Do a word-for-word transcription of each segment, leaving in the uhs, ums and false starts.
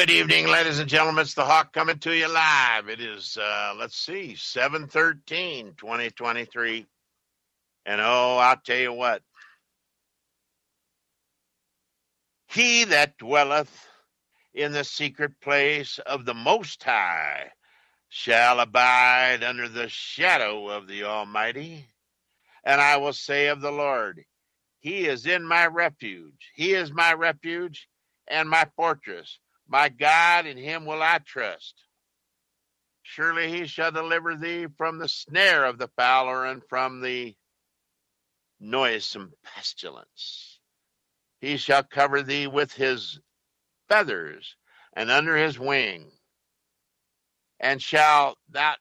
Good evening, ladies and gentlemen. It's the Hawk coming to you live. It is, uh, let's see, seven thirteen, twenty twenty-three. And oh, I'll tell you what. He that dwelleth in the secret place of the Most High shall abide under the shadow of the Almighty. And I will say of the Lord, He is in my refuge. He is my refuge and my fortress. My God, in Him will I trust. Surely He shall deliver thee from the snare of the fowler and from the noisome pestilence. He shall cover thee with His feathers, and under His wing, and shall that.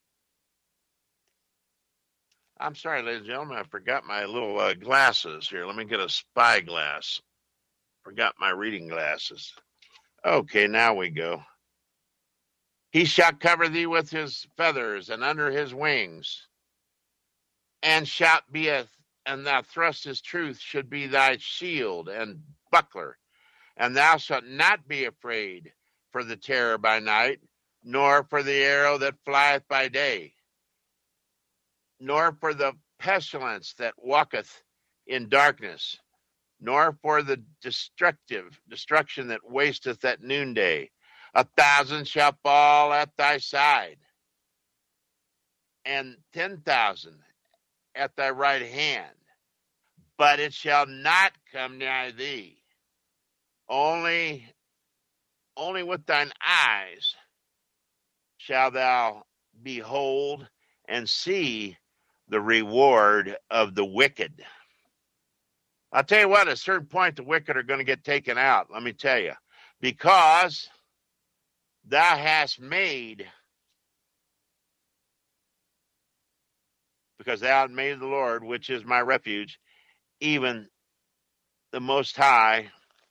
I'm sorry, ladies and gentlemen, I forgot my little uh, glasses here. Let me get a spy glass. Forgot my reading glasses. Okay, now we go. He shall cover thee with His feathers, and under His wings, and shalt be a, and thou thrust His truth should be thy shield and buckler, and thou shalt not be afraid for the terror by night, nor for the arrow that flieth by day, nor for the pestilence that walketh in darkness, nor for the destructive destruction that wasteth at noonday. A thousand shall fall at thy side, and ten thousand at thy right hand, but it shall not come nigh thee. Only, only with thine eyes shalt thou behold and see the reward of the wicked. I'll tell you what, at a certain point, the wicked are going to get taken out, let me tell you. Because thou hast made, because thou hast made the Lord, which is my refuge, even the Most High,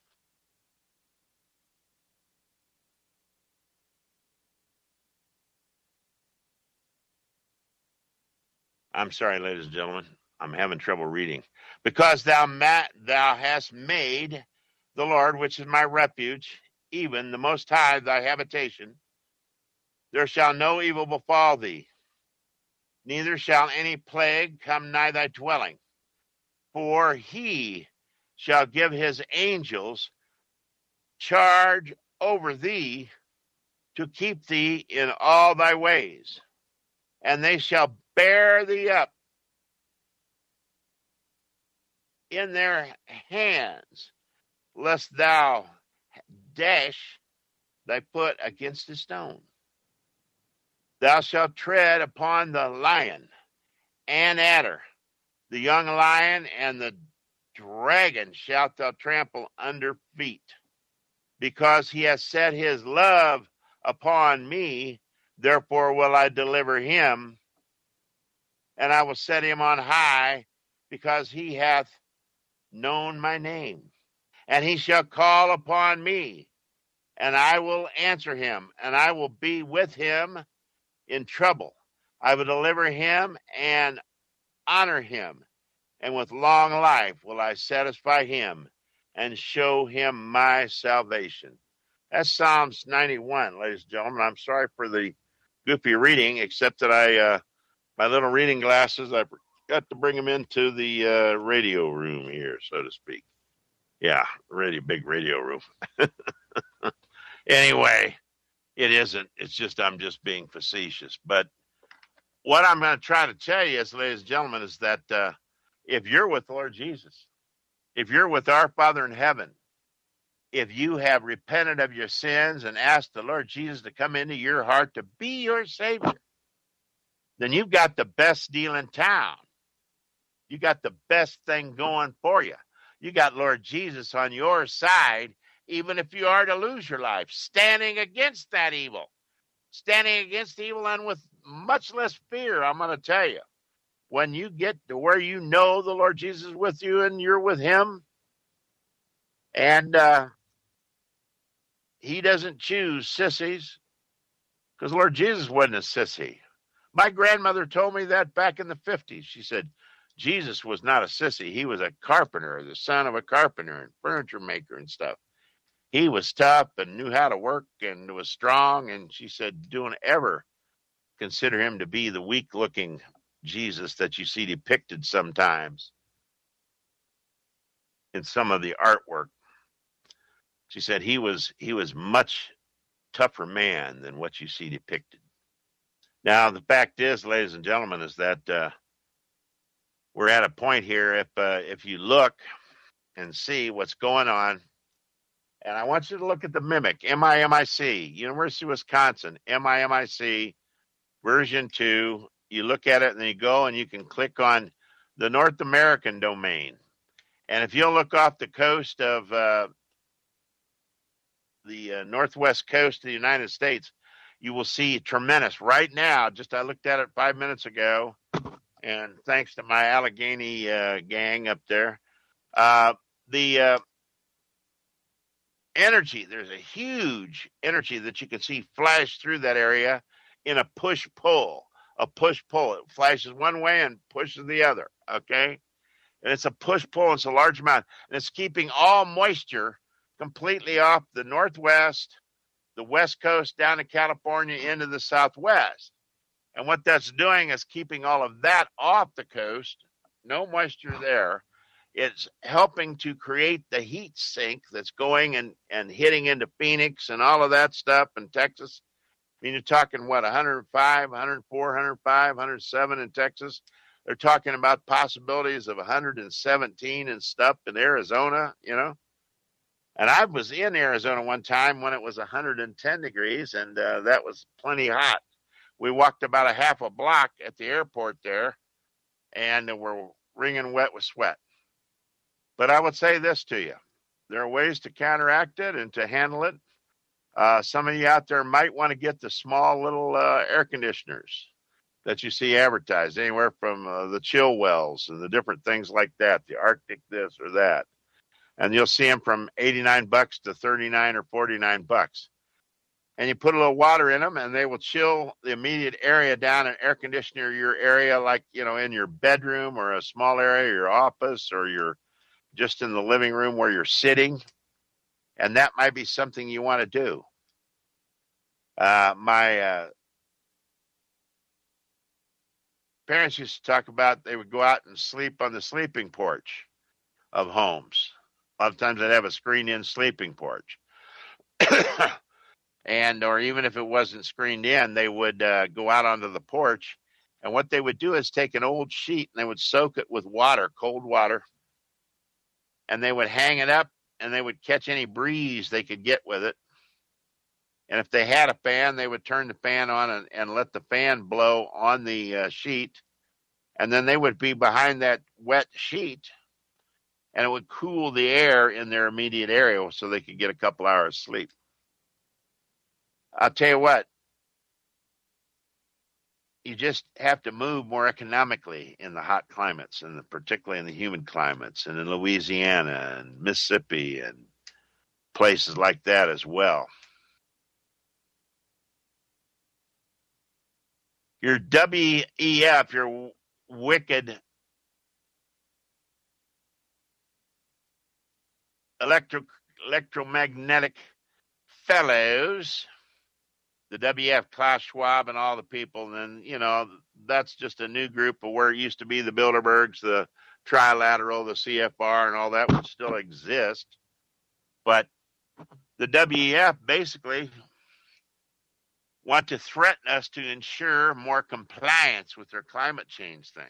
I'm sorry, ladies and gentlemen, I'm having trouble reading. Because thou ma- thou hast made the Lord, which is my refuge, even the Most High thy habitation, there shall no evil befall thee, neither shall any plague come nigh thy dwelling. For He shall give His angels charge over thee to keep thee in all thy ways, and they shall bear thee up in their hands, lest thou dash thy foot against a stone. Thou shalt tread upon the lion and adder, the young lion and the dragon shalt thou trample under feet. Because He has set His love upon me, therefore will I deliver him, and I will set him on high, because he hath known my name. And he shall call upon me, and I will answer him, and I will be with him in trouble. I will deliver him and honor him, and with long life will I satisfy him and show him my salvation. That's Psalms ninety-one, ladies and gentlemen. I'm sorry for the goofy reading, except that I, uh, my little reading glasses, I got to bring them into the uh, radio room here, so to speak. Yeah, really big radio room. Anyway, it isn't. It's just I'm just being facetious. But what I'm going to try to tell you is, ladies and gentlemen, is that uh, if you're with Lord Jesus, if you're with our Father in heaven, if you have repented of your sins and asked the Lord Jesus to come into your heart to be your Savior, then you've got the best deal in town. You got the best thing going for you. You got Lord Jesus on your side, even if you are to lose your life, standing against that evil, standing against evil, and with much less fear, I'm going to tell you. When you get to where you know the Lord Jesus is with you and you're with him, and uh, he doesn't choose sissies, because Lord Jesus wasn't a sissy. My grandmother told me that back in the fifties. She said, Jesus was not a sissy. He was a carpenter, the son of a carpenter and furniture maker and stuff. he was tough and knew how to work and was strong. And she said, don't ever consider him to be the weak-looking Jesus that you see depicted sometimes in some of the artwork. She said he was he was much tougher man than what you see depicted. Now, the fact is, ladies and gentlemen, is that uh, we're at a point here, if uh, if you look and see what's going on, and I want you to look at the MIMIC, M I M I C, University of Wisconsin, M I M I C, version two. You look at it, and then you go, and you can click on the North American domain. And if you'll look off the coast of uh, the uh, northwest coast of the United States, you will see tremendous. Right now, just I looked at it five minutes ago, and thanks to my Allegheny uh, gang up there, uh, the uh, energy, there's a huge energy that you can see flash through that area in a push-pull, a push-pull. It flashes one way and pushes the other, okay? And it's a push-pull, it's a large amount, and it's keeping all moisture completely off the northwest, the west coast, down to California, into the southwest. And what that's doing is keeping all of that off the coast, no moisture there. It's helping to create the heat sink that's going and, and hitting into Phoenix and all of that stuff in Texas. I mean, you're talking, what, one hundred five, one hundred four, one hundred five, one hundred seven in Texas. They're talking about possibilities of one hundred seventeen and stuff in Arizona, you know. And I was in Arizona one time when it was one hundred ten degrees, and uh, that was plenty hot. We walked about a half a block at the airport there, and we're wringing wet with sweat. But I would say this to you. There are ways to counteract it and to handle it. Uh, some of you out there might want to get the small little uh, air conditioners that you see advertised, anywhere from uh, the chill wells and the different things like that, the Arctic this or that. And you'll see them from eighty-nine bucks to thirty-nine or forty-nine bucks. And you put a little water in them, and they will chill the immediate area down and air conditioner your area, like, you know, in your bedroom or a small area, your office, or your just in the living room where you're sitting. And that might be something you want to do. Uh, my uh, parents used to talk about they would go out and sleep on the sleeping porch of homes. A lot of times they'd have a screened-in sleeping porch. And or even if it wasn't screened in, they would uh, go out onto the porch. And what they would do is take an old sheet and they would soak it with water, cold water, and they would hang it up, and they would catch any breeze they could get with it. And if they had a fan, they would turn the fan on and, and let the fan blow on the uh, sheet. And then they would be behind that wet sheet, and it would cool the air in their immediate area so they could get a couple hours sleep. I'll tell you what, you just have to move more economically in the hot climates, and particularly in the humid climates, and in Louisiana and Mississippi and places like that as well. Your W E F, your wicked electro electromagnetic fellows, the W F, Klaus Schwab, and all the people, and then, you know, that's just a new group of where it used to be the Bilderbergs, the Trilateral, the C F R, and all that would still exist. But the W E F basically want to threaten us to ensure more compliance with their climate change things.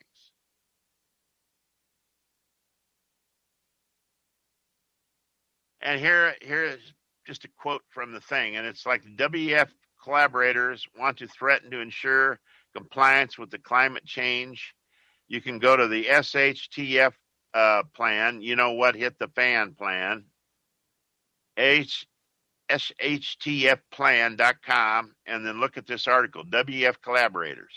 And here, here is just a quote from the thing, and it's like the W E F collaborators want to threaten to ensure compliance with the climate change. You can go to the S H T F uh, plan, you know what, hit the fan plan, H, S H T F plan dot com, and then look at this article, W E F collaborators.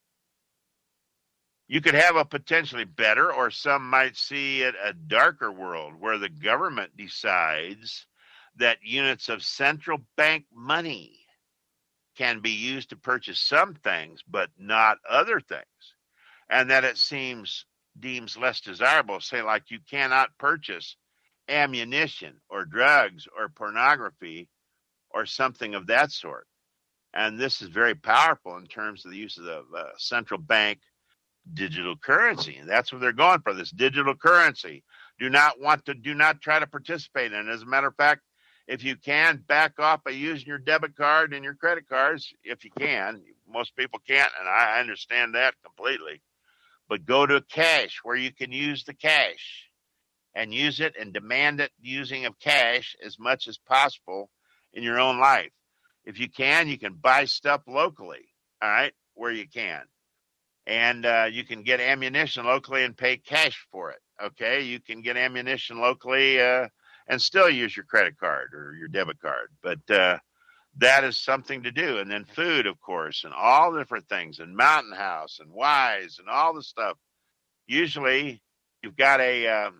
You could have a potentially better, or some might see it a darker world, where the government decides that units of central bank money can be used to purchase some things, but not other things. And that it seems deems less desirable. Say, like, you cannot purchase ammunition or drugs or pornography or something of that sort. And this is very powerful in terms of the use of the uh, central bank digital currency. And that's what they're going for, this digital currency. Do not want to, do not try to participate in it. As a matter of fact, if you can, back off by using your debit card and your credit cards, if you can. Most people can't, and I understand that completely. But go to cash where you can use the cash and use it and demand it using of cash as much as possible in your own life. If you can, you can buy stuff locally, all right, where you can. And uh, you can get ammunition locally and pay cash for it, okay? You can get ammunition locally uh, and still use your credit card or your debit card. But uh, that is something to do. And then food, of course, and all the different things, and Mountain House and Wise and all the stuff. Usually you've got a um,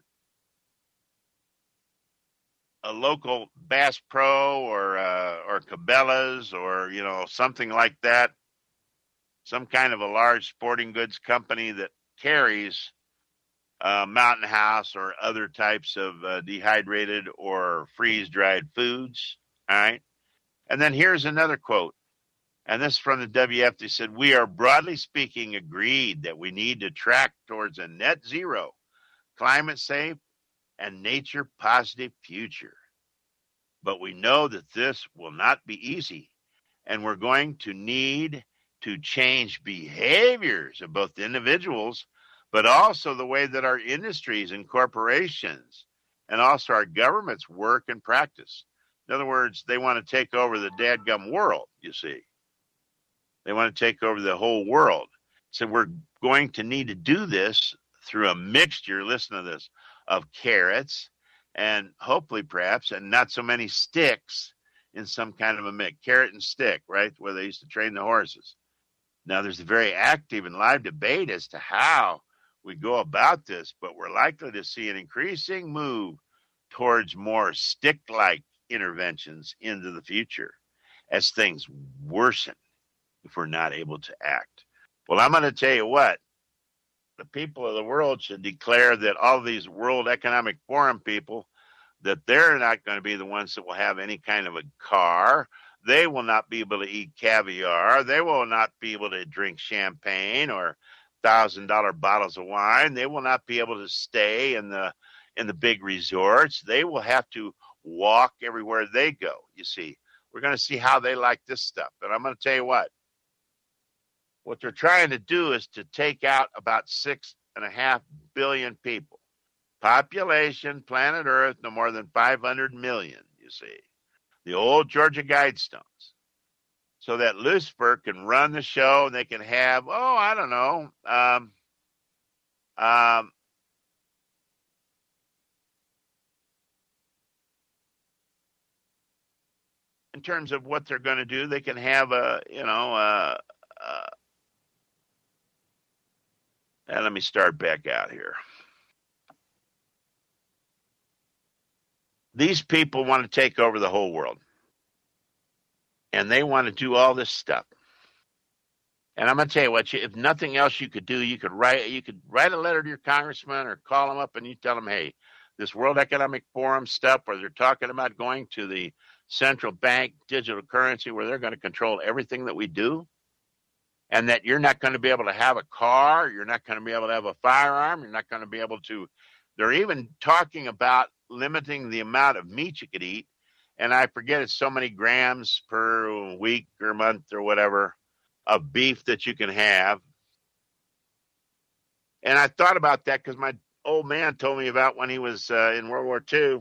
a local Bass Pro or uh, or Cabela's or, you know, something like that, some kind of a large sporting goods company that carries uh, Mountain House or other types of uh, dehydrated or freeze-dried foods, all right? And then here's another quote, and this is from the W F. They said, "We are broadly speaking agreed that we need to track towards a net zero, climate safe, and nature positive future. But we know that this will not be easy, and we're going to need to change behaviors of both individuals, but also the way that our industries and corporations and also our governments work and practice." In other words, they want to take over the dadgum world, you see. They want to take over the whole world. So we're going to need to do this through a mixture, listen to this, of carrots and hopefully perhaps, and not so many sticks in some kind of a mix, carrot and stick, right, where they used to train the horses. Now, there's a very active and live debate as to how we go about this, but we're likely to see an increasing move towards more stick-like interventions into the future as things worsen if we're not able to act. Well, I'm going to tell you what, the people of the world should declare that all of these World Economic Forum people, that they're not going to be the ones that will have any kind of a car. They will not be able to eat caviar. They will not be able to drink champagne or one thousand dollars bottles of wine. They will not be able to stay in the in the big resorts. They will have to walk everywhere they go, you see. We're going to see how they like this stuff. And I'm going to tell you what. What they're trying to do is to take out about six and a half billion people. Population, planet Earth, no more than five hundred million, you see. The old Georgia Guidestones. So that Lucifer can run the show and they can have, oh, I don't know, um, um, in terms of what they're going to do, they can have a, you know, uh, uh, and let me start back out here. These people want to take over the whole world. And they want to do all this stuff. And I'm going to tell you what, if nothing else you could do, you could write you could write a letter to your congressman or call them up and you tell them, hey, this World Economic Forum stuff where they're talking about going to the central bank digital currency where they're going to control everything that we do, and that you're not going to be able to have a car, you're not going to be able to have a firearm, you're not going to be able to, they're even talking about limiting the amount of meat you could eat, and I forget it's so many grams per week or month or whatever of beef that you can have. And I thought about that because my old man told me about when he was uh, in World War Two.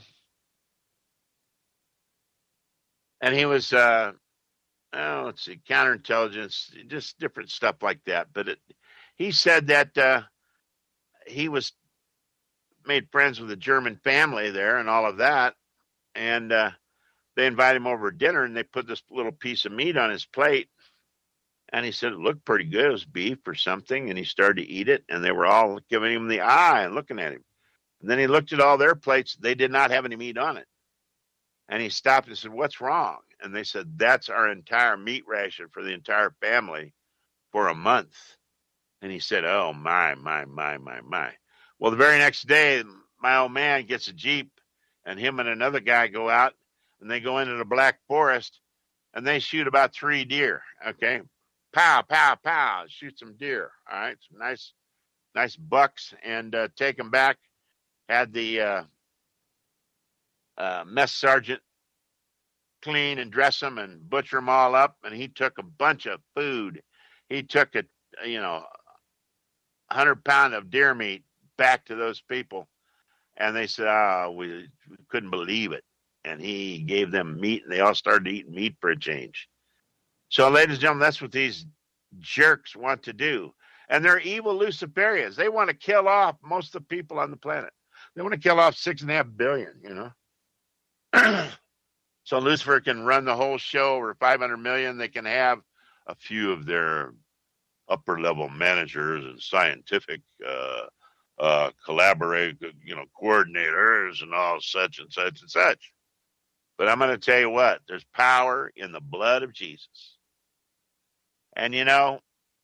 And he was, uh, oh, let's see, counterintelligence, just different stuff like that. But it, he said that uh, he was made friends with a German family there and all of that. And uh, they invited him over to dinner and they put this little piece of meat on his plate. And he said it looked pretty good. It was beef or something. And he started to eat it. And they were all giving him the eye and looking at him. And then he looked at all their plates. They did not have any meat on it. And he stopped and said, what's wrong? And they said, that's our entire meat ration for the entire family for a month. And he said, oh, my, my, my, my, my. Well, the very next day, my old man gets a Jeep and him and another guy go out, and they go into the Black Forest, and they shoot about three deer. Okay, pow, pow, pow, shoot some deer. All right, some nice, nice bucks, and uh, take them back. Had the uh, uh, mess sergeant clean and dress them and butcher them all up, and he took a bunch of food. He took a, you know, a hundred pound of deer meat back to those people, and they said, "Oh, we, we couldn't believe it." And he gave them meat, and they all started eating meat for a change. So, ladies and gentlemen, that's what these jerks want to do, and they're evil Luciferians. They want to kill off most of the people on the planet. They want to kill off six and a half billion. You know. So Lucifer can run the whole show over five hundred million. They can have a few of their upper level managers and scientific uh, uh, collaborate, you know, coordinators and all such and such and such. But I'm going to tell you what, there's power in the blood of Jesus. And, you know,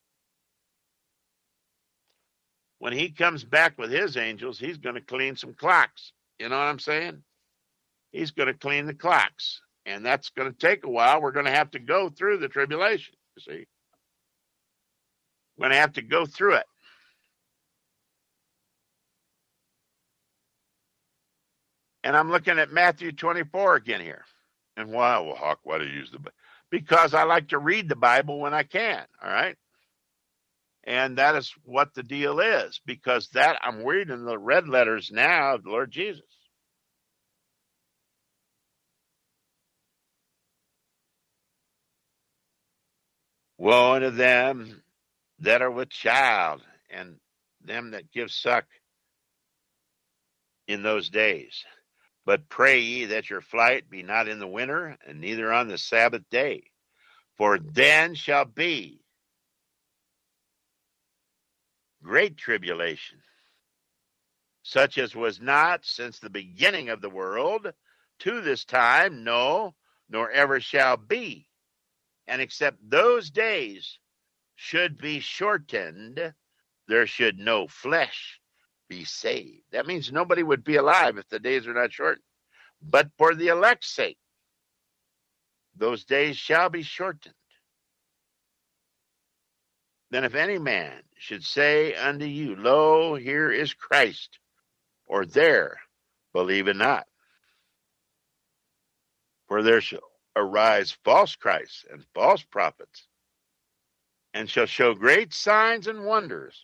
when he comes back with his angels, he's going to clean some clocks. You know what I'm saying? He's going to clean the clocks, and that's going to take a while. We're going to have to go through the tribulation, you see. We're going to have to go through it. And I'm looking at Matthew twenty-four again here. And why, well, Hawk, why do you use the Bible? Because I like to read the Bible when I can, all right? And that is what the deal is, because that I'm reading the red letters now of the Lord Jesus. Woe unto them that are with child, and them that give suck in those days. But pray ye that your flight be not in the winter, and neither on the Sabbath day. For then shall be great tribulation, such as was not since the beginning of the world to this time, no, nor ever shall be. And except those days should be shortened, there should no flesh be saved. That means nobody would be alive if the days are not shortened. But for the elect's sake, those days shall be shortened. Then if any man should say unto you, Lo, here is Christ, or there, believe it not. For there shall arise false Christs and false prophets, and shall show great signs and wonders,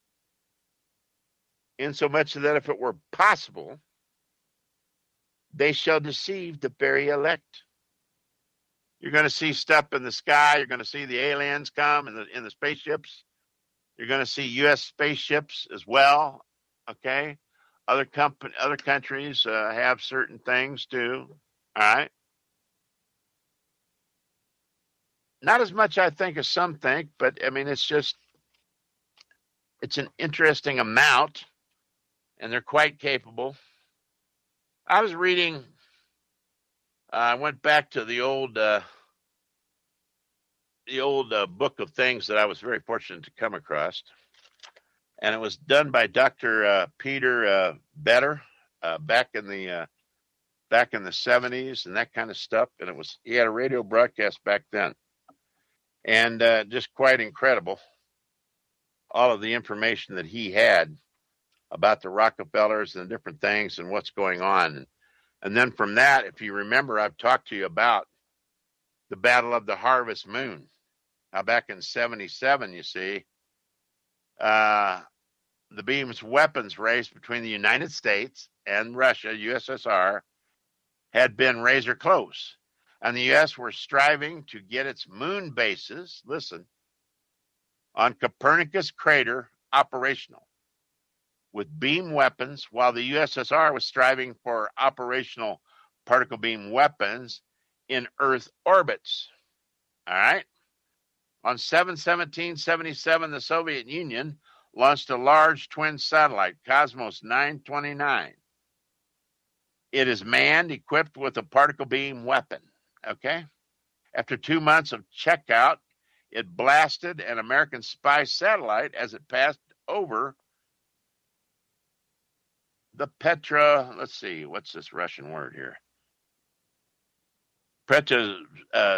insomuch that if it were possible, they shall deceive the very elect. You're going to see stuff in the sky. You're going to see the aliens come in the in the spaceships. You're going to see U S spaceships as well. Okay, other company, other countries uh, have certain things too. All right. Not as much, I think, as some think, but I mean, it's just, it's an interesting amount, and they're quite capable. I was reading, uh, I went back to the old, uh, the old uh, book of things that I was very fortunate to come across, and it was done by Doctor Uh, Peter uh, Better uh, back in the uh, back in the seventies and that kind of stuff, and it was he had a radio broadcast back then. And uh, just quite incredible, all of the information that he had about the Rockefellers and the different things and what's going on. And, and then from that, if you remember, I've talked to you about the Battle of the Harvest Moon. Now, back in seventy-seven, you see, uh, the Beams weapons race between the United States and Russia, U S S R, had been razor close. And the U S were striving to get its moon bases, listen, on Copernicus crater operational with beam weapons, while the U S S R was striving for operational particle beam weapons in Earth orbits. All right. On seven seventeen seventy-seven, the Soviet Union launched a large twin satellite, Cosmos nine twenty-nine. It is manned, equipped with a particle beam weapon. Okay. After two months of checkout, it blasted an American spy satellite as it passed over the Petra, let's see, what's this Russian word here? Petra, uh,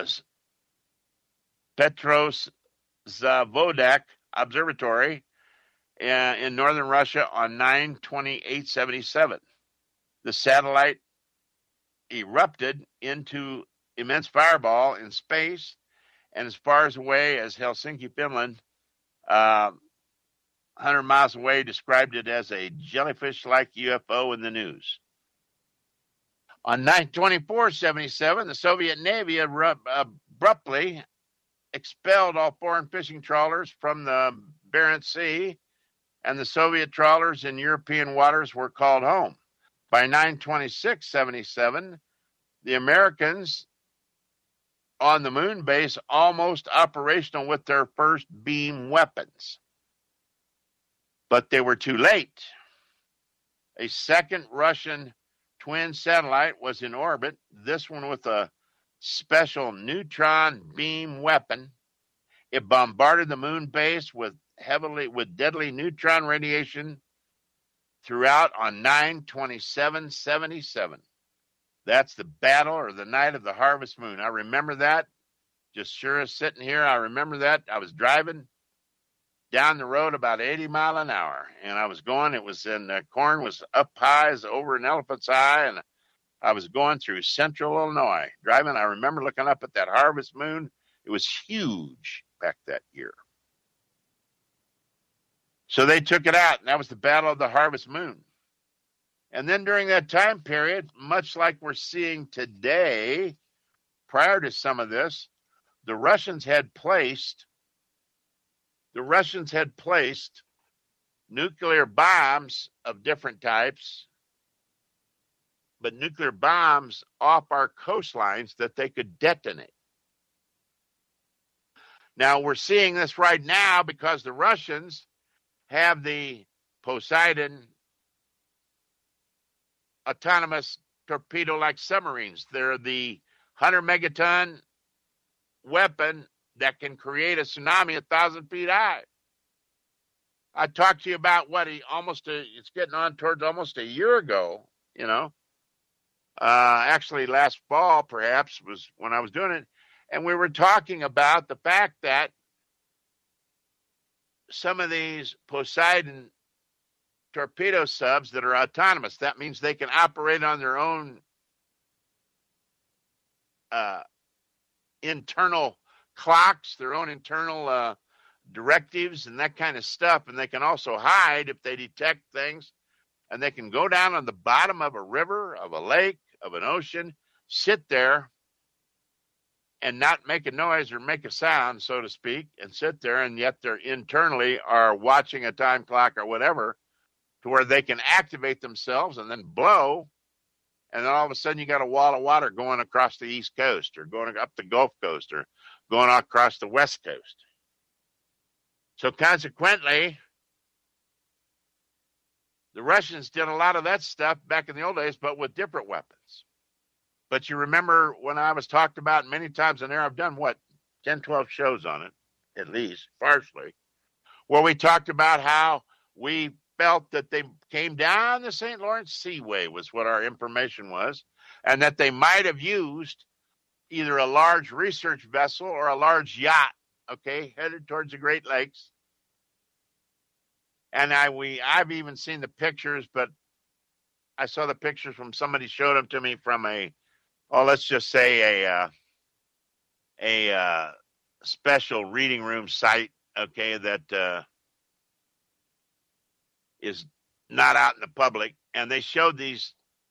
Petrozavodak Observatory uh, in northern Russia on nine twenty-eight seventy-seven. The satellite erupted into immense fireball in space, and as far as away as Helsinki, Finland, uh, one hundred miles away, described it as a jellyfish-like U F O in the news. On nine twenty-four seventy-seven, the Soviet Navy abruptly expelled all foreign fishing trawlers from the Barents Sea, and the Soviet trawlers in European waters were called home. By nine twenty-six seventy-seven, the Americans on the moon base almost operational with their first beam weapons. But they were too late. A second Russian twin satellite was in orbit, this one with a special neutron beam weapon. It bombarded the moon base with heavily with deadly neutron radiation throughout on nine twenty-seven seventy-seven. That's the battle or the night of the harvest moon. I remember that. Just sure as sitting here, I remember that. I was driving down the road about eighty mile an hour, and I was going, it was in, the corn was up high as over an elephant's eye, and I was going through central Illinois driving. I remember looking up at that harvest moon. It was huge back that year. So they took it out, and that was the Battle of the Harvest Moon. And then during that time period, much like we're seeing today, prior to some of this, the Russians had placed the Russians had placed nuclear bombs of different types, but nuclear bombs off our coastlines that they could detonate. Now we're seeing this right now because the Russians have the Poseidon autonomous torpedo-like submarines. They're the one hundred megaton weapon that can create a tsunami a thousand feet high. I talked to you about what he almost, a, it's getting on towards almost a year ago, you know. Uh, actually, last fall, perhaps, was when I was doing it. And we were talking about the fact that some of these Poseidon torpedo subs that are autonomous, that means they can operate on their own uh, internal clocks, their own internal uh, directives and that kind of stuff. And they can also hide if they detect things. And they can go down on the bottom of a river, of a lake, of an ocean, sit there and not make a noise or make a sound, so to speak, and sit there, and yet they're internally are watching a time clock or whatever to where they can activate themselves and then blow, and then all of a sudden you got a wall of water going across the East Coast or going up the Gulf Coast or going across the West Coast. So consequently, the Russians did a lot of that stuff back in the old days, but with different weapons. But you remember when I was talked about many times in there, I've done, what, ten, twelve shows on it, at least, partially, where we talked about how we felt that they came down the Saint Lawrence Seaway was what our information was, and that they might have used either a large research vessel or a large yacht, okay, headed towards the Great Lakes. And I we I've even seen the pictures, but I saw the pictures from somebody showed them to me from a, oh, let's just say a uh, a uh, special reading room site, okay, that uh, is not out in the public, and they showed these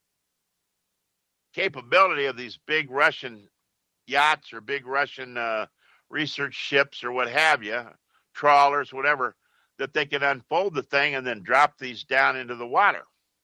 capability of these big Russian yachts or big Russian uh, research ships or what have you, trawlers, whatever, that they could unfold the thing and then drop these down into the water.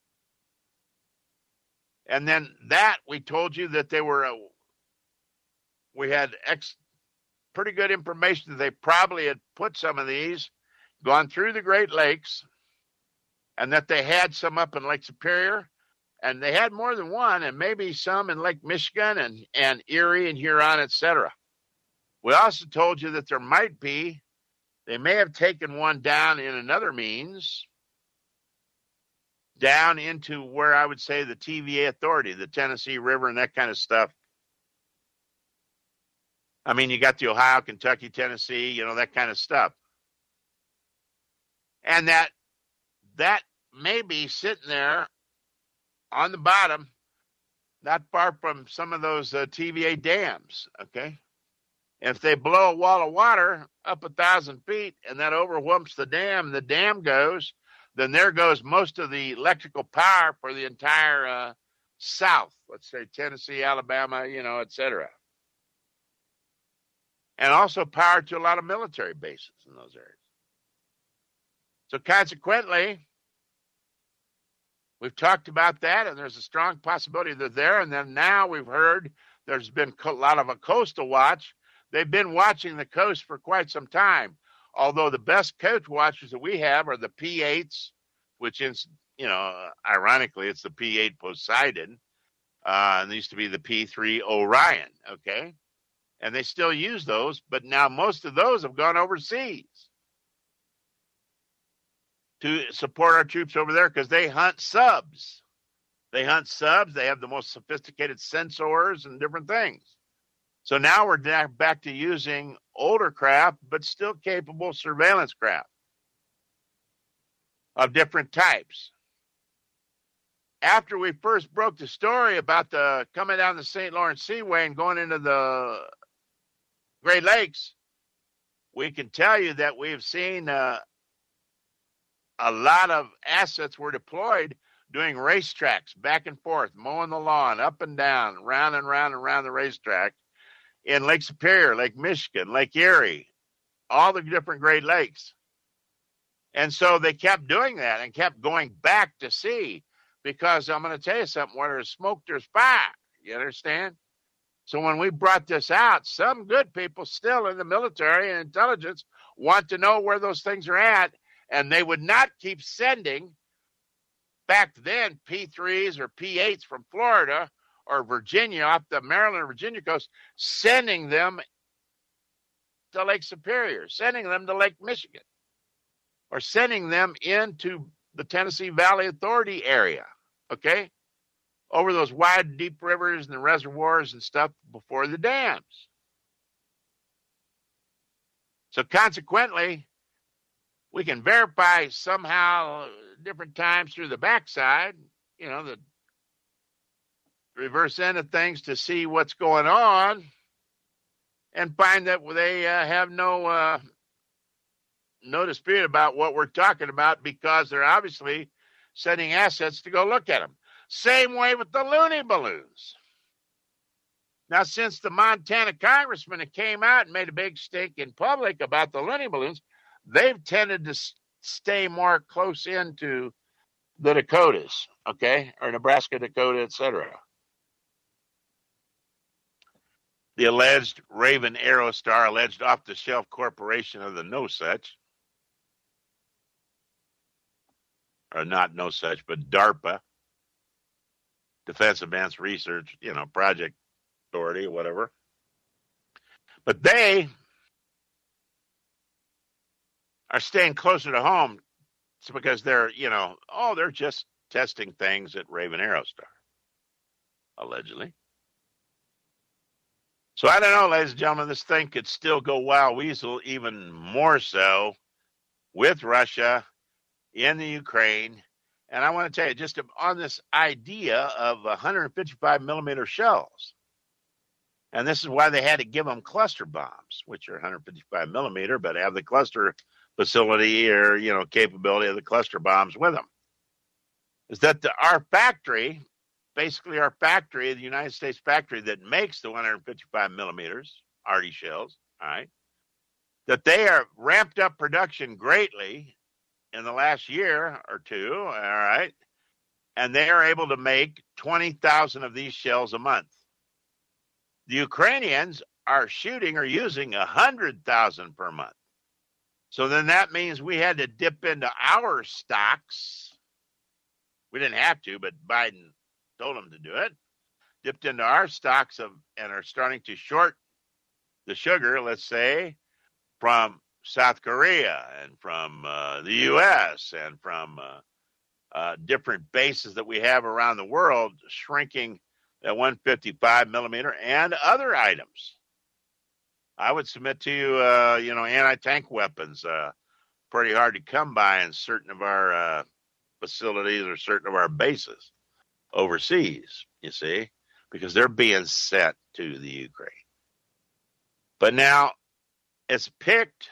And then that, we told you that they were, uh, we had ex, pretty good information that they probably had put some of these, gone through the Great Lakes, and that they had some up in Lake Superior, and they had more than one, and maybe some in Lake Michigan and, and Erie and Huron, et cetera. We also told you that there might be, they may have taken one down in another means down into where I would say the T V A Authority, the Tennessee River and that kind of stuff. I mean, you got the Ohio, Kentucky, Tennessee, you know, that kind of stuff. And that that may be sitting there on the bottom, not far from some of those uh, T V A dams, okay? If they blow a wall of water up a thousand feet and that overwhelms the dam, the dam goes, then there goes most of the electrical power for the entire uh, South, let's say Tennessee, Alabama, you know, et cetera. And also power to a lot of military bases in those areas. So consequently, we've talked about that, and there's a strong possibility they're there. And then now we've heard there's been a lot of a coastal watch. They've been watching the coast for quite some time, although the best coast watchers that we have are the P eights, which is, you know, ironically, it's the P eight Poseidon. Uh, and they used to be the P three Orion, okay? And they still use those, but now most of those have gone overseas to support our troops over there because they hunt subs. They hunt subs. They have the most sophisticated sensors and different things. So now we're back to using older craft, but still capable surveillance craft of different types. After we first broke the story about the coming down the Saint Lawrence Seaway and going into the Great Lakes, we can tell you that we've seen uh, a lot of assets were deployed doing racetracks back and forth, mowing the lawn, up and down, round and round and round the racetrack in Lake Superior, Lake Michigan, Lake Erie, all the different Great Lakes. And so they kept doing that and kept going back to sea because I'm going to tell you something, where there's smoke, there's fire. You understand? So when we brought this out, some good people still in the military and intelligence want to know where those things are at, and they would not keep sending back then P threes or P eights from Florida or Virginia, off the Maryland or Virginia coast, sending them to Lake Superior, sending them to Lake Michigan, or sending them into the Tennessee Valley Authority area, okay? Over those wide, deep rivers and the reservoirs and stuff before the dams. So consequently, we can verify somehow different times through the backside, you know, the reverse end of things to see what's going on and find that they uh, have no uh, no dispute about what we're talking about because they're obviously sending assets to go look at them. Same way with the loony balloons. Now, since the Montana congressman came out and made a big stink in public about the loony balloons, they've tended to stay more close into the Dakotas, okay, or Nebraska, Dakota, et cetera. The alleged Raven Aerostar, alleged off-the-shelf corporation of the no such, or not no such, but DARPA, Defense Advanced Research, you know, Project Authority or whatever. But they are staying closer to home because they're, you know, oh, they're just testing things at Raven Aerostar, allegedly. So I don't know, ladies and gentlemen, this thing could still go wild weasel, even more so with Russia in the Ukraine. And I want to tell you, just on this idea of one hundred fifty-five millimeter shells, and this is why they had to give them cluster bombs, which are one hundred fifty-five millimeter, but have the cluster facility or, you know, capability of the cluster bombs with them, is that the, our factory, basically our factory, the United States factory that makes the one hundred fifty-five millimeters, Arty shells, all right, that they are ramped up production greatly in the last year or two, all right, and they are able to make twenty thousand of these shells a month. The Ukrainians are shooting or using one hundred thousand per month. So then that means we had to dip into our stocks. We didn't have to, but Biden told them to do it. Dipped into our stocks of and are starting to short the sugar, let's say, from South Korea and from uh, the U S and from uh, uh, different bases that we have around the world, shrinking that one fifty-five millimeter and other items. I would submit to you, uh, you know, anti-tank weapons, uh, pretty hard to come by in certain of our uh, facilities or certain of our bases overseas, you see, because they're being sent to the Ukraine. But now it's picked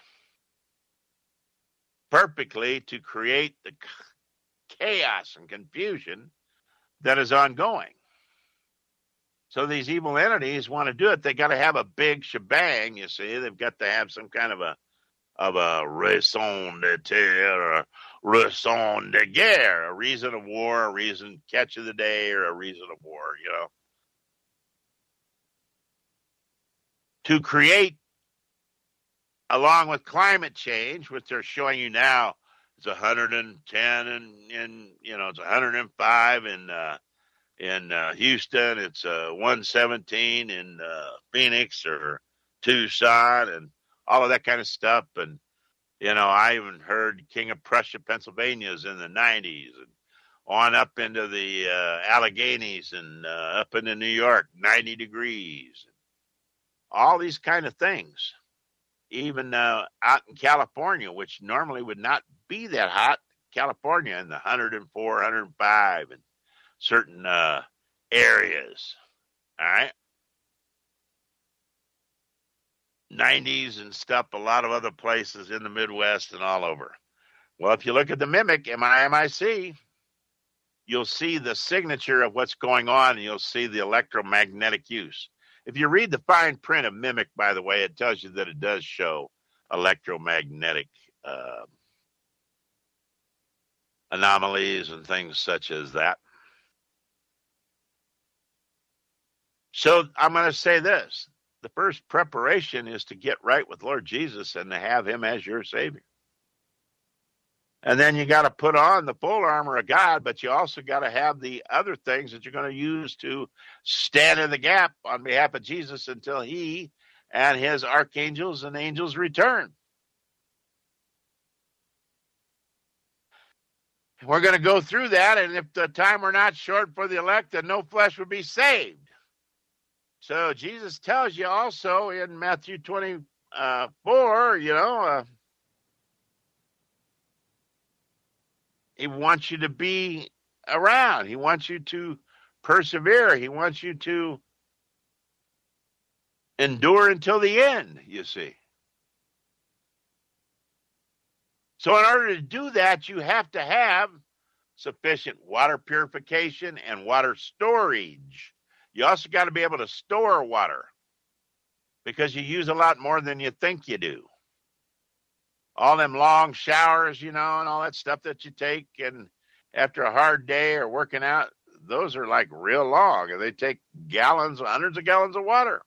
perfectly to create the chaos and confusion that is ongoing. So these evil entities want to do it. They got to have a big shebang, you see. They've got to have some kind of a of a raison d'etre or a raison de guerre, a reason of war, a reason catch of the day, or a reason of war, you know. To create, along with climate change, which they're showing you now, it's one hundred ten and in, you know, it's one hundred five in uh, in uh, Houston, it's uh, one seventeen in uh, Phoenix or Tucson, and all of that kind of stuff. And, you know, I even heard King of Prussia, Pennsylvania is in the nineties, and on up into the uh, Alleghenies and uh, up into New York, ninety degrees. All these kind of things. Even uh, out in California, which normally would not be that hot, California in the one oh four, one oh five in certain uh, areas. All right. nineties and stuff, a lot of other places in the Midwest and all over. Well, if you look at the MIMIC, M I M I C, you'll see the signature of what's going on, and you'll see the electromagnetic use. If you read the fine print of MIMIC, by the way, it tells you that it does show electromagnetic uh, anomalies and things such as that. So I'm going to say this. The first preparation is to get right with Lord Jesus and to have him as your Savior. And then you got to put on the full armor of God, but you also got to have the other things that you're going to use to stand in the gap on behalf of Jesus until he and his archangels and angels return. We're going to go through that, and if the time were not short for the elect, then no flesh would be saved. So Jesus tells you also in Matthew twenty-four, you know, uh, he wants you to be around. He wants you to persevere. He wants you to endure until the end, you see. So in order to do that, you have to have sufficient water purification and water storage. You also got to be able to store water because you use a lot more than you think you do. All them long showers, you know, and all that stuff that you take, and after a hard day or working out, those are like real long, and they take gallons, hundreds of gallons of water.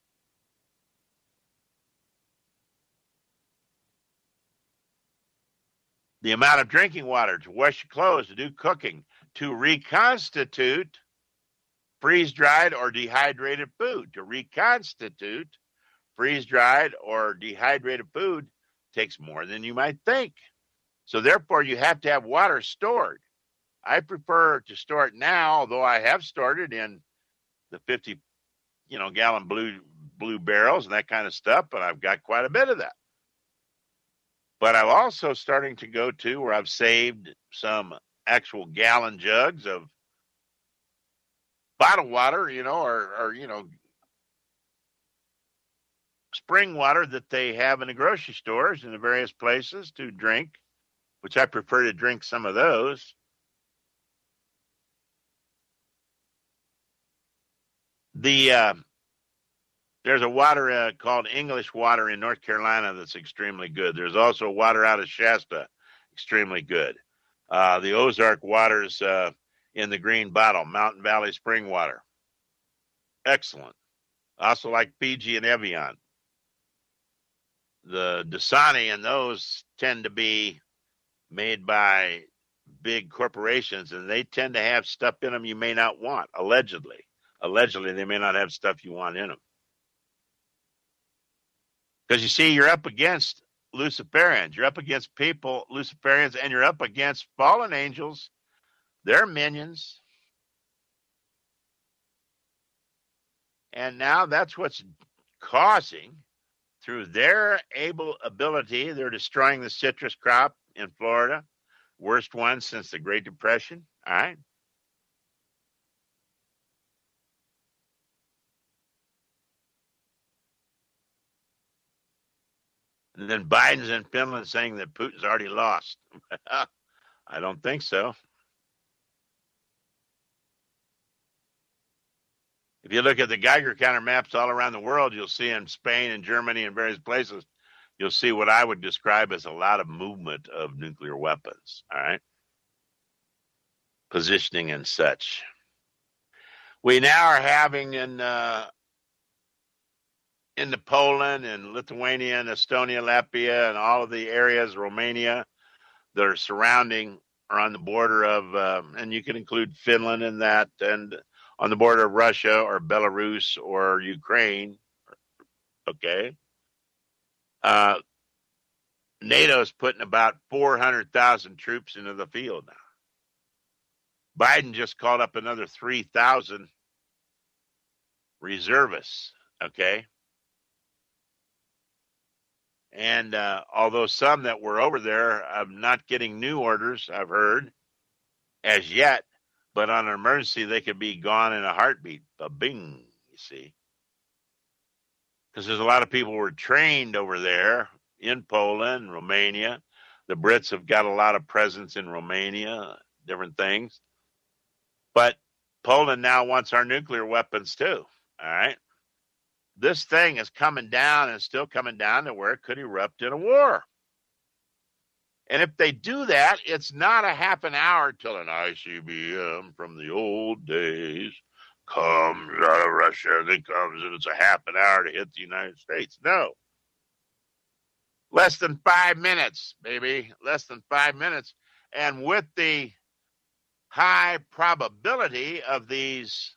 The amount of drinking water to wash your clothes, to do cooking, to reconstitute freeze-dried or dehydrated food. To reconstitute freeze-dried or dehydrated food takes more than you might think. So therefore, you have to have water stored. I prefer to store it now, although I have stored it in the fifty, you know, gallon blue blue barrels and that kind of stuff, but I've got quite a bit of that. But I'm also starting to go to where I've saved some actual gallon jugs of bottled water, you know, or, or, you know, spring water that they have in the grocery stores in the various places to drink, which I prefer to drink some of those. The uh, there's a water uh, called English water in North Carolina that's extremely good. There's also water out of Shasta, extremely good. Uh, the Ozark waters uh, in the green bottle, Mountain Valley spring water, excellent. Also like Fiji and Evian. The Dasani and those tend to be made by big corporations, and they tend to have stuff in them you may not want, allegedly. Allegedly, they may not have stuff you want in them. Because you see, you're up against Luciferians. You're up against people, Luciferians, and you're up against fallen angels their minions. And now that's what's causing, through their able ability, they're destroying the citrus crop in Florida, worst one since the Great Depression. All right. And then Biden's in Finland saying that Putin's already lost. I don't think so. If you look at the Geiger counter maps all around the world, you'll see in Spain and Germany and various places, you'll see what I would describe as a lot of movement of nuclear weapons, all right? Positioning and such. We now are having in uh, in the Poland and Lithuania and Estonia, Latvia, and all of the areas, Romania, that are surrounding or on the border of, um, and you can include Finland in that, and on the border of Russia or Belarus or Ukraine, okay? Uh, NATO's putting about four hundred thousand troops into the field now. Biden just called up another three thousand reservists, okay? And uh, although some that were over there, I'm not getting new orders, I've heard, as yet, but on an emergency, they could be gone in a heartbeat. A bing, you see. Because there's a lot of people who were trained over there in Poland, Romania. The Brits have got a lot of presence in Romania, different things. But Poland now wants our nuclear weapons too, all right? This thing is coming down and still coming down to where it could erupt in a war. And if they do that, it's not a half an hour till an I C B M from the old days comes out of Russia and it comes and it's a half an hour to hit the United States. No. Less than five minutes, baby. Less than five minutes. And with the high probability of these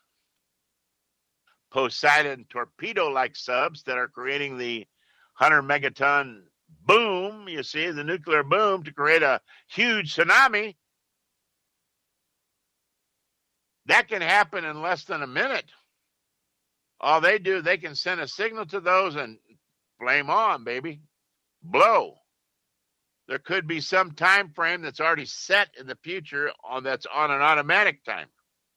Poseidon torpedo-like subs that are creating the one hundred megaton boom, you see, the nuclear boom to create a huge tsunami, that can happen in less than a minute. All they do, they can send a signal to those and flame on, baby. Blow. There could be some time frame that's already set in the future on that's on an automatic timer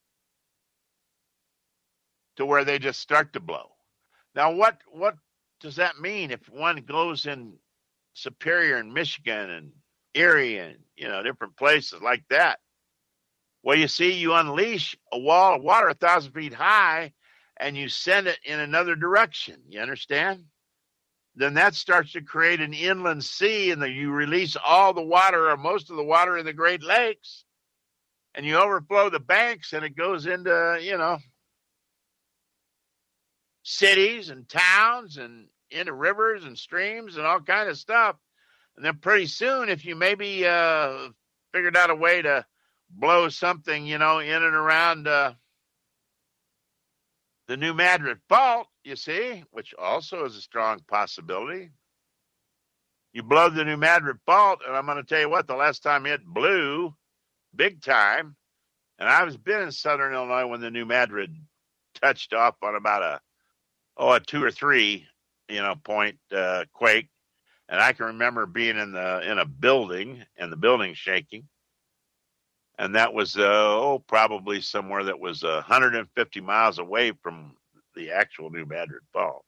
to where they just start to blow. Now, what what does that mean if one goes in Superior and Michigan and Erie and, you know, different places like that? Well, you see, you unleash a wall of water a thousand feet high and you send it in another direction. You understand? Then that starts to create an inland sea, and then you release all the water or most of the water in the Great Lakes, and you overflow the banks, and it goes into, you know, cities and towns and into rivers and streams and all kind of stuff. And then pretty soon, if you maybe uh, figured out a way to blow something, you know, in and around uh, the New Madrid Fault, you see, which also is a strong possibility. You blow the New Madrid Fault, and I'm going to tell you what, the last time it blew big time, and I was been in Southern Illinois when the New Madrid touched off on about a, oh, a two or three, you know, point uh, quake. And I can remember being in the in a building and the building shaking. And that was, uh, oh, probably somewhere that was one hundred fifty miles away from the actual New Madrid Fault.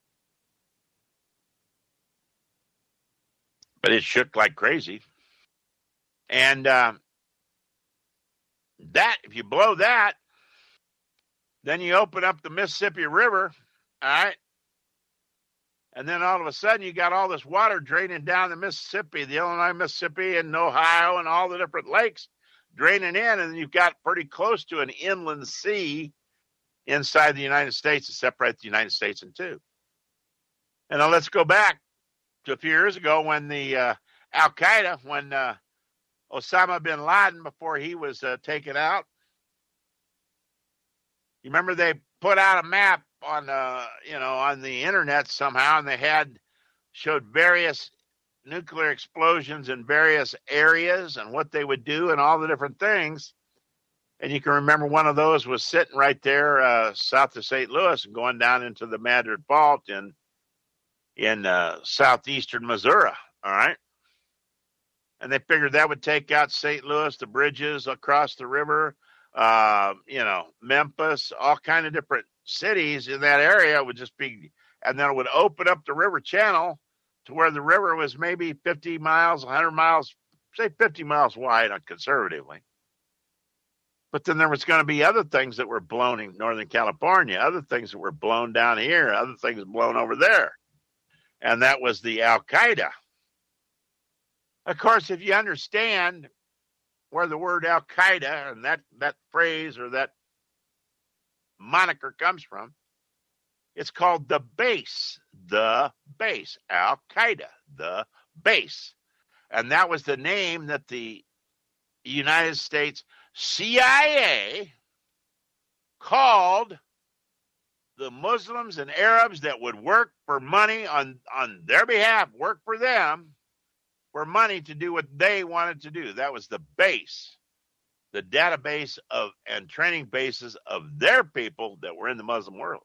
But it shook like crazy. And uh, that, if you blow that, then you open up the Mississippi River, all right? And then all of a sudden you got all this water draining down the Mississippi, the Illinois, Mississippi, and Ohio, and all the different lakes draining in, and you've got pretty close to an inland sea inside the United States to separate the United States in two. And now let's go back to a few years ago when the uh, Al-Qaeda, when uh, Osama bin Laden, before he was uh, taken out, you remember they put out a map on, uh, you know, on the internet somehow, and they had showed various nuclear explosions in various areas and what they would do and all the different things. And you can remember one of those was sitting right there uh, south of Saint Louis and going down into the Madrid Fault in in uh, southeastern Missouri. All right. And they figured that would take out Saint Louis, the bridges across the river, uh, you know, Memphis, all kind of different cities in that area would just be, and then it would open up the river channel to where the river was maybe fifty miles, one hundred miles, say fifty miles wide conservatively. But then there was going to be other things that were blown in Northern California, other things that were blown down here, other things blown over there. And that was the Al-Qaeda. Of course, if you understand where the word Al-Qaeda and that, that phrase or that moniker comes from, it's called the base, the base, Al-Qaeda, the base. And that was the name that the United States C I A called the Muslims and Arabs that would work for money on, on their behalf, work for them, for money to do what they wanted to do. That was the base, the database of and training bases of their people that were in the Muslim world.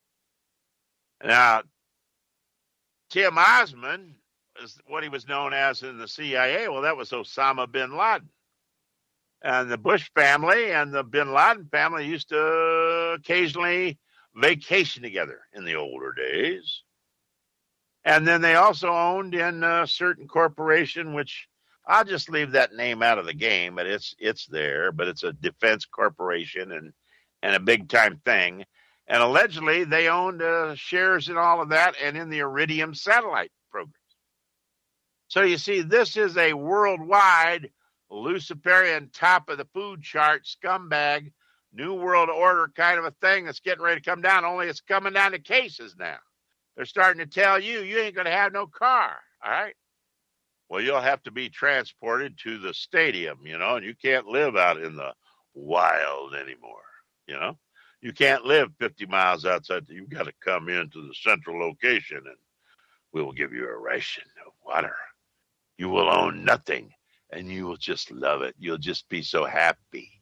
Now, Tim Osman is what he was known as in the C I A. Well, that was Osama bin Laden. And the Bush family and the bin Laden family used to occasionally vacation together in the older days. And then they also owned in a certain corporation, which I'll just leave that name out of the game, but it's it's there. But it's a defense corporation and, and a big-time thing. And allegedly, they owned uh, shares in all of that and in the Iridium satellite programs. So you see, this is a worldwide Luciferian top of the food chart scumbag, New World Order kind of a thing that's getting ready to come down, only it's coming down to cases now. They're starting to tell you, you ain't going to have no car, all right? Well, you'll have to be transported to the stadium, you know, and you can't live out in the wild anymore, you know? You can't live fifty miles outside. You've got to come into the central location, and we will give you a ration of water. You will own nothing, and you will just love it. You'll just be so happy.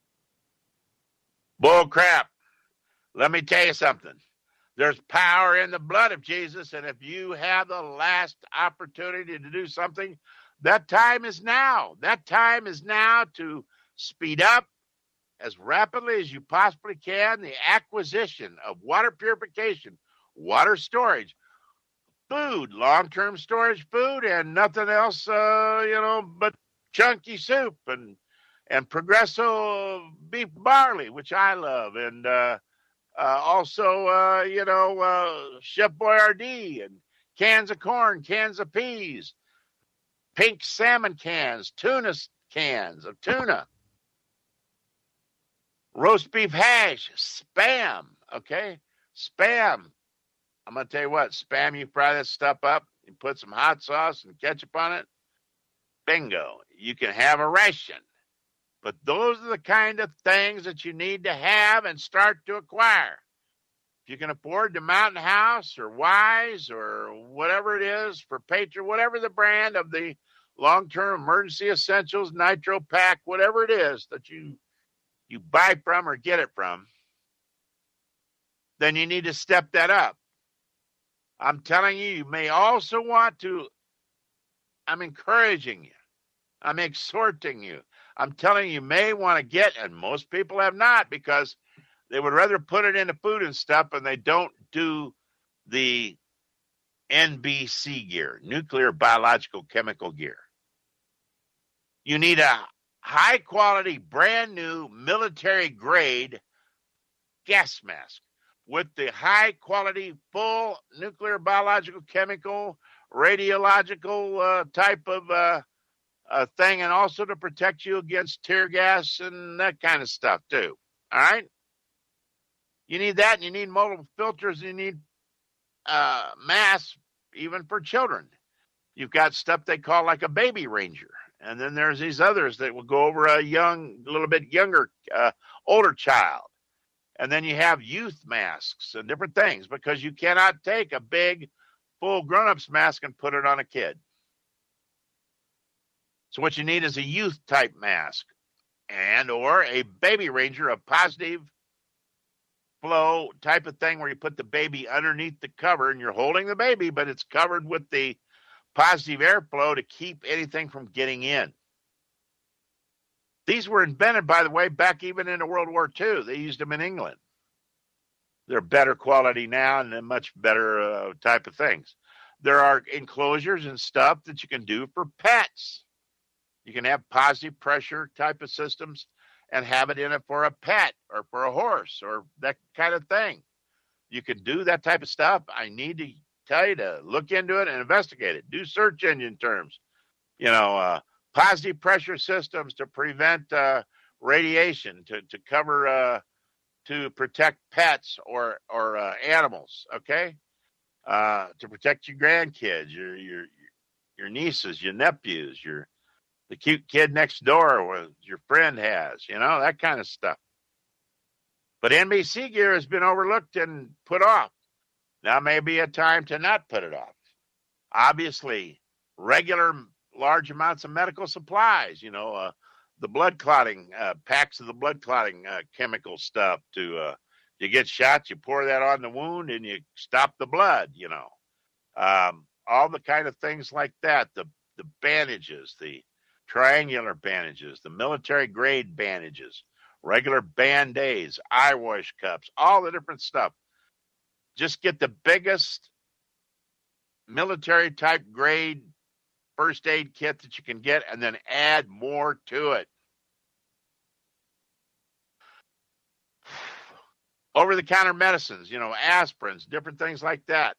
Bull crap. Let me tell you something. There's power in the blood of Jesus, and if you have the last opportunity to do something, that time is now. That time is now to speed up as rapidly as you possibly can the acquisition of water purification, water storage, food, long-term storage food, and nothing else, uh, you know, but chunky soup and and Progresso beef barley, which I love, and uh, uh, also, uh, you know, uh, Chef Boyardee and cans of corn, cans of peas, pink salmon cans, tuna cans of tuna, roast beef hash, Spam, okay? Spam. I'm going to tell you what, Spam, you fry this stuff up, you put some hot sauce and ketchup on it, bingo, you can have a ration. But those are the kind of things that you need to have and start to acquire. If you can afford the Mountain House or Wise or whatever it is for Patriot, whatever the brand of the long-term emergency essentials, Nitro Pack, whatever it is that you you buy from or get it from, then you need to step that up. I'm telling you, you may also want to, I'm encouraging you, I'm exhorting you, I'm telling you, you may want to get, and most people have not, because they would rather put it into food and stuff, and they don't do the N B C gear, nuclear, biological, chemical gear. You need a high quality, brand new military grade gas mask with the high quality, full nuclear, biological, chemical, radiological uh, type of uh, uh, thing, and also to protect you against tear gas and that kind of stuff too. All right. You need that, and you need multiple filters, and you need uh, masks even for children. You've got stuff they call like a baby ranger. And then there's these others that will go over a young, a little bit younger, uh, older child. And then you have youth masks and different things, because you cannot take a big, full grown-ups mask and put it on a kid. So what you need is a youth type mask, and or a Baby Ranger, a positive flow type of thing where you put the baby underneath the cover and you're holding the baby, but it's covered with the positive airflow to keep anything from getting in. These were invented, by the way, back even into World War Two. They used them in England. They're better quality now and then much better uh, type of things. There are enclosures and stuff that you can do for pets. You can have positive pressure type of systems and have it in it for a pet or for a horse or that kind of thing. You can do that type of stuff. I need to tell you to look into it and investigate it. Do search engine terms. You know, uh, positive pressure systems to prevent uh, radiation, to, to cover, uh, to protect pets or, or uh, animals, okay? Uh, to protect your grandkids, your, your, your nieces, your nephews, your, the cute kid next door your friend has, you know, that kind of stuff. But N B C gear has been overlooked and put off. Now may be a time to not put it off. Obviously, regular large amounts of medical supplies, you know, uh, the blood clotting, uh, packs of the blood clotting uh, chemical stuff to, uh, you get shot, you pour that on the wound and you stop the blood, you know. Um, all the kind of things like that, the, the bandages, the triangular bandages, the military grade bandages, regular band-aids, eye wash cups, all the different stuff. Just get the biggest military type grade first aid kit that you can get and then add more to it. Over-the-counter medicines, you know, aspirins, different things like that.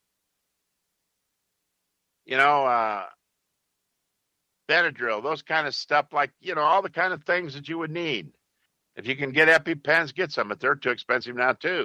You know, uh, Benadryl, those kind of stuff, like, you know, all the kind of things that you would need. If you can get EpiPens, get some, but they're too expensive now, too.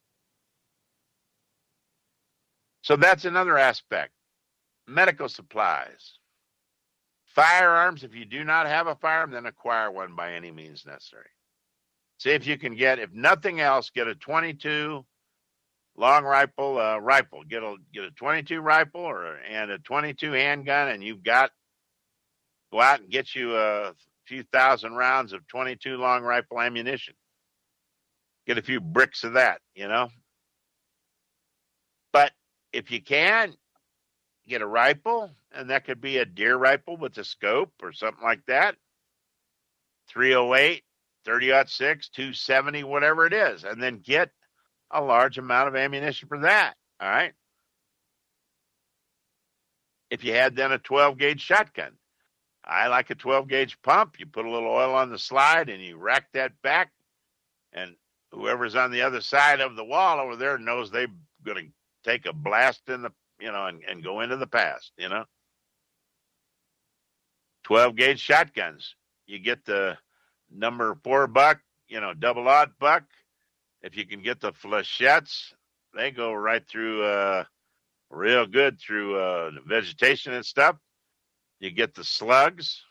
So that's another aspect. Medical supplies. Firearms, if you do not have a firearm, then acquire one by any means necessary. See if you can get, if nothing else, get a twenty-two long rifle, uh, rifle. Get a get a twenty-two rifle or and a twenty-two handgun, and you've got, go out and get you a few thousand rounds of twenty-two long rifle ammunition. Get a few bricks of that, you know. But if you can, get a rifle, and that could be a deer rifle with a scope or something like that. three oh eight, thirty aught six, two seventy, whatever it is, and then get a large amount of ammunition for that, all right? If you had then a twelve gauge shotgun, I like a twelve gauge pump. You put a little oil on the slide and you rack that back, and whoever's on the other side of the wall over there knows they're going to take a blast in the, you know, and, and go into the past, you know. twelve gauge shotguns. You get the number four buck, you know, double aught buck. If you can get the flechettes, they go right through, uh, real good through uh, vegetation and stuff. You get the slugs.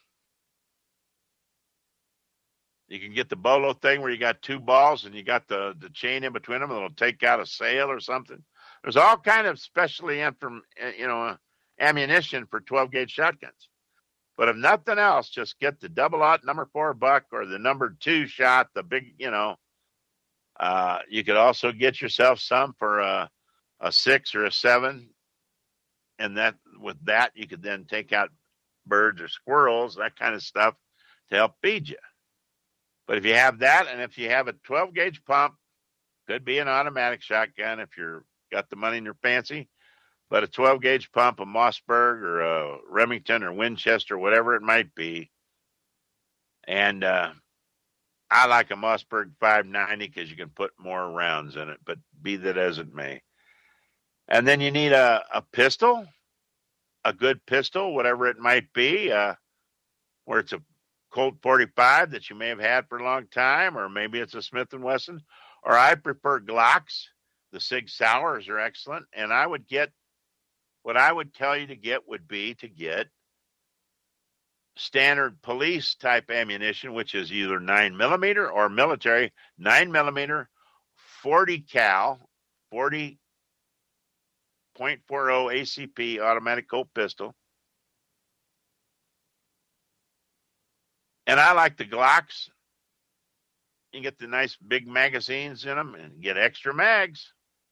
You can get the bolo thing where you got two balls and you got the, the chain in between them. It'll take out a sail or something. There's all kind of specially inform, you know, ammunition for twelve gauge shotguns. But if nothing else, just get the double aught number four buck or the number two shot, the big, you know. Uh, you could also get yourself some for a, a six or a seven. And that with that, you could then take out birds or squirrels, that kind of stuff to help feed you. But if you have that, and if you have a twelve gauge pump, could be an automatic shotgun if you're got the money in your fancy, but a twelve gauge pump, a Mossberg or a Remington or Winchester, whatever it might be. And uh, I like a Mossberg five ninety because you can put more rounds in it, but be that as it may. And then you need a, a pistol, a good pistol, whatever it might be, uh, where it's a Colt forty-five that you may have had for a long time, or maybe it's a Smith and Wesson, or I prefer Glocks. The Sig Sauers are excellent, and I would get, what I would tell you to get would be to get standard police type ammunition, which is either nine millimeter or military, nine millimeter, forty cal, forty point four oh A C P automatic Colt pistol. And I like the Glocks. You get the nice big magazines in them and get extra mags.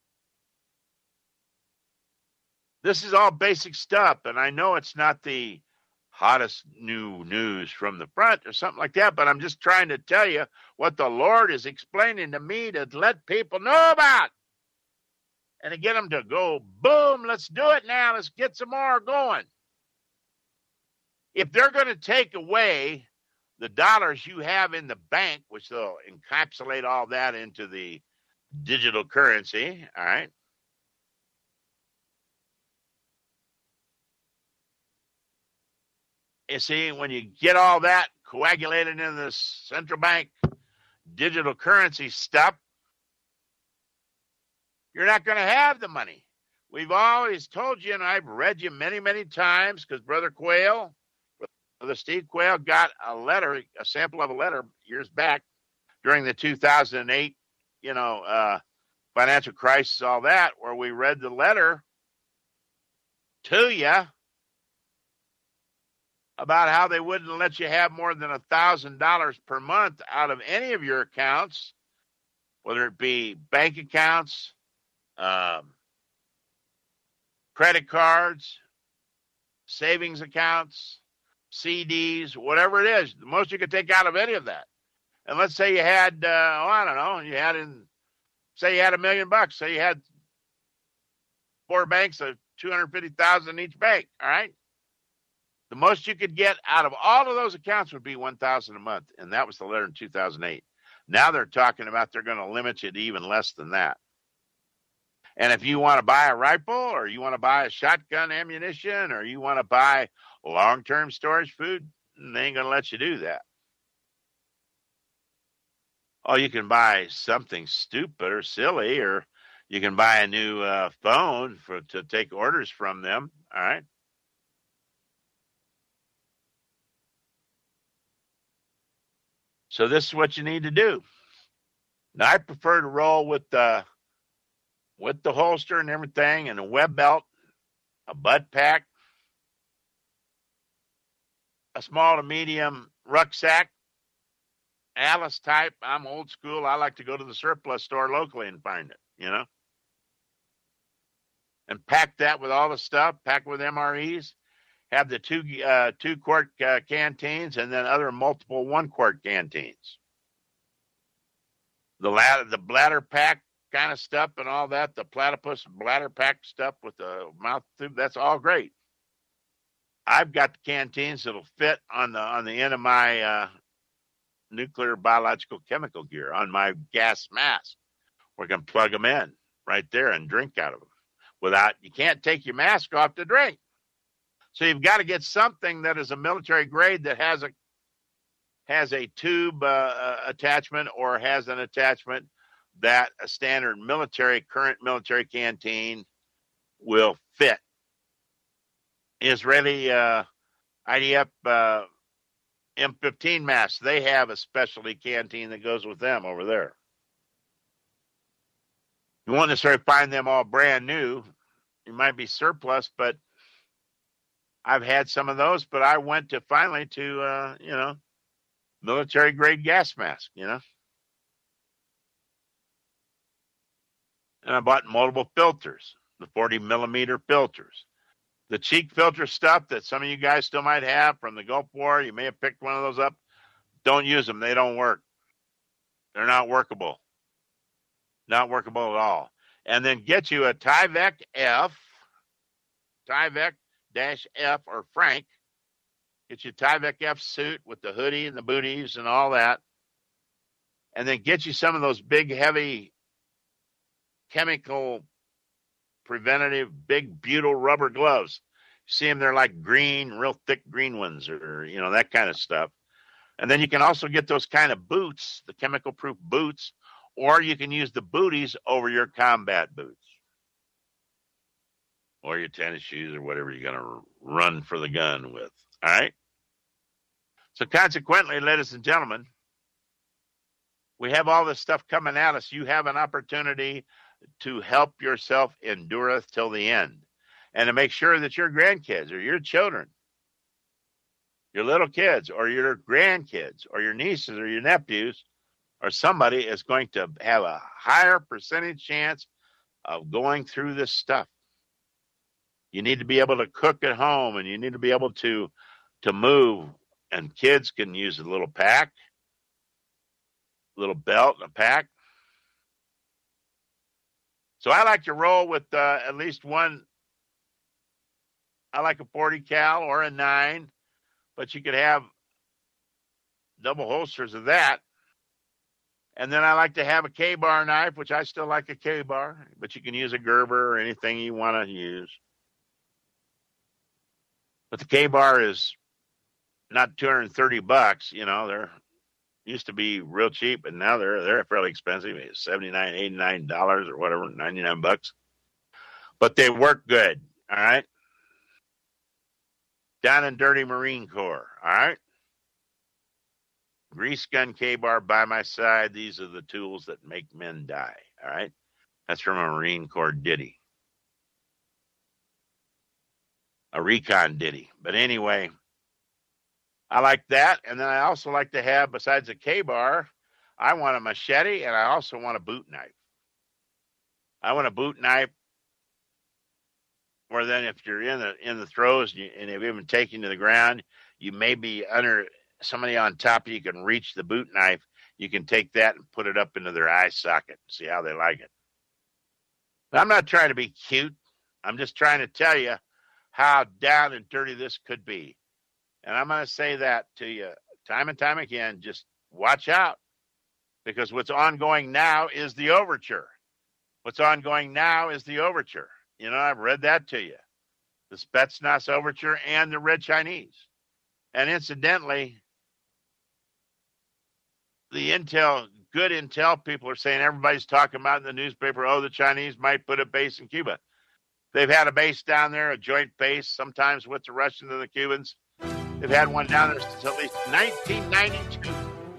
This is all basic stuff, and I know it's not the hottest new news from the front or something like that, but I'm just trying to tell you what the Lord is explaining to me to let people know about and to get them to go, boom, let's do it now. Let's get some more going. If they're going to take away the dollars you have in the bank, which they'll encapsulate all that into the digital currency, all right? You see, when you get all that coagulated in the central bank digital currency stuff, you're not going to have the money. We've always told you, and I've read you many, many times, because Brother Quayle, Brother Steve Quayle got a letter, a sample of a letter years back during the two thousand eight, you know, uh, financial crisis, all that, where we read the letter to you about how they wouldn't let you have more than one thousand dollars per month out of any of your accounts, whether it be bank accounts, um, credit cards, savings accounts, C Ds, whatever it is, the most you could take out of any of that. And let's say you had, uh, oh, I don't know, you had in, say you had a million bucks, say you had four banks of two hundred fifty thousand each bank, all right? The most you could get out of all of those accounts would be one thousand dollars a month, and that was the letter in two thousand eight. Now they're talking about they're going to limit you to even less than that. And if you want to buy a rifle, or you want to buy a shotgun ammunition, or you want to buy long-term storage food, they ain't going to let you do that. Oh, you can buy something stupid or silly, or you can buy a new uh, phone for to take orders from them, all right? So this is what you need to do. Now, I prefer to roll with the with the holster and everything, and a web belt, a butt pack, a small to medium rucksack, Alice type. I'm old school. I like to go to the surplus store locally and find it, you know, and pack that with all the stuff. Pack with M R Es. Have the two uh, two quart uh, canteens, and then other multiple one quart canteens. The ladder, the bladder pack kind of stuff, and all that. The platypus bladder pack stuff with the mouth tube. That's all great. I've got the canteens that'll fit on the on the end of my uh, nuclear, biological, chemical gear on my gas mask. We can plug them in right there and drink out of them. Without, you can't take your mask off to drink. So you've got to get something that is a military grade that has a has a tube uh, attachment, or has an attachment that a standard military, current military canteen will fit. Israeli uh, I D F uh, M fifteen masks, they have a specialty canteen that goes with them over there. You won't necessarily find them all brand new. You might be surplus, but I've had some of those, but I went to finally to, uh, you know, military grade gas mask, you know. And I bought multiple filters, the forty millimeter filters. The cheek filter stuff that some of you guys still might have from the Gulf War, you may have picked one of those up. Don't use them. They don't work. They're not workable. Not workable at all. And then get you a Tyvek F, Tyvek dash F or Frank. Get you a Tyvek F suit with the hoodie and the booties and all that. And then get you some of those big, heavy, chemical preventative, big butyl rubber gloves. You see them, they're like green, real thick green ones, or, you know, that kind of stuff. And then you can also get those kind of boots, the chemical proof boots, or you can use the booties over your combat boots or your tennis shoes or whatever you're going to run for the gun with. All right. So consequently, ladies and gentlemen, we have all this stuff coming at us. You have an opportunity to help yourself endureth till the end, and to make sure that your grandkids or your children, your little kids or your grandkids or your nieces or your nephews or somebody is going to have a higher percentage chance of going through this stuff. You need to be able to cook at home, and you need to be able to to move. And kids can use a little pack, a little belt and a pack. So I like to roll with uh, at least one. I like a forty cal or a nine, but you could have double holsters of that. And then I like to have a K-bar knife, which I still like a K-bar, but you can use a Gerber or anything you want to use. But the K-bar is not two hundred thirty bucks. You know, they're used to be real cheap, and now they're they're fairly expensive. It's seventy-nine, eighty-nine dollars or whatever, ninety-nine bucks. But they work good. All right. Down and dirty Marine Corps. All right. Grease gun, K-bar by my side. These are the tools that make men die. All right. That's from a Marine Corps ditty. A recon ditty. But anyway, I like that. And then I also like to have, besides a K-bar, I want a machete, and I also want a boot knife. I want a boot knife where then if you're in the in the throws and, you, and if you've been taken to the ground, you may be under somebody on top of you can reach the boot knife. You can take that and put it up into their eye socket and see how they like it. But I'm not trying to be cute. I'm just trying to tell you how down and dirty this could be. And I'm going to say that to you time and time again. Just watch out, because what's ongoing now is the overture. What's ongoing now is the overture. You know, I've read that to you. The Spetsnaz overture and the Red Chinese. And incidentally, the intel, good intel people are saying, everybody's talking about in the newspaper, oh, the Chinese might put a base in Cuba. They've had a base down there, a joint base, sometimes with the Russians and the Cubans. They've had one down there since at least nineteen ninety-two.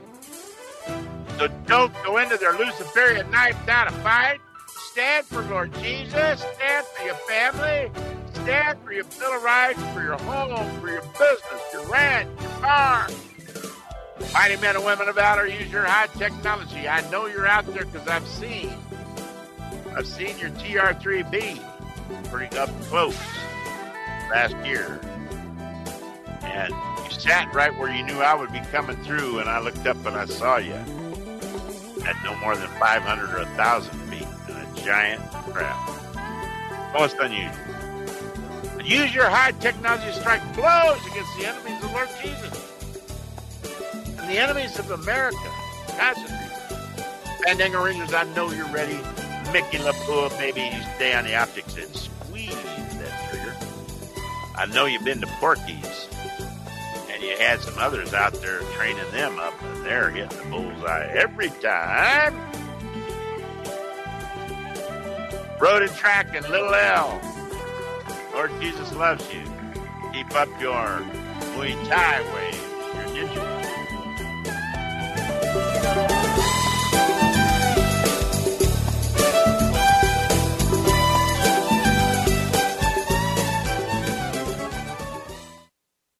So don't go into their Luciferian knife down to fight. Stand for Lord Jesus. Stand for your family. Stand for your Bill of Rights, for your home, for your business, your ranch, your car. Mighty men and women of valor, use your high technology. I know you're out there because I've seen. I've seen your T R three B pretty up close last year. And you sat right where you knew I would be coming through, and I looked up and I saw you at no more than five hundred or one thousand feet in a giant craft. Most unusual. But use your high technology to strike blows against the enemies of Lord Jesus and the enemies of America. Concentrate. Fandango Rangers, I know you're ready. Mickey LaPoule, maybe you stay on the optics and squeeze that trigger. I know you've been to Porky's, and you had some others out there training them up, and they're hitting the bullseye every time. Road and Track and Little L. Lord Jesus loves you. Keep up your Muay Thai waves, your ninja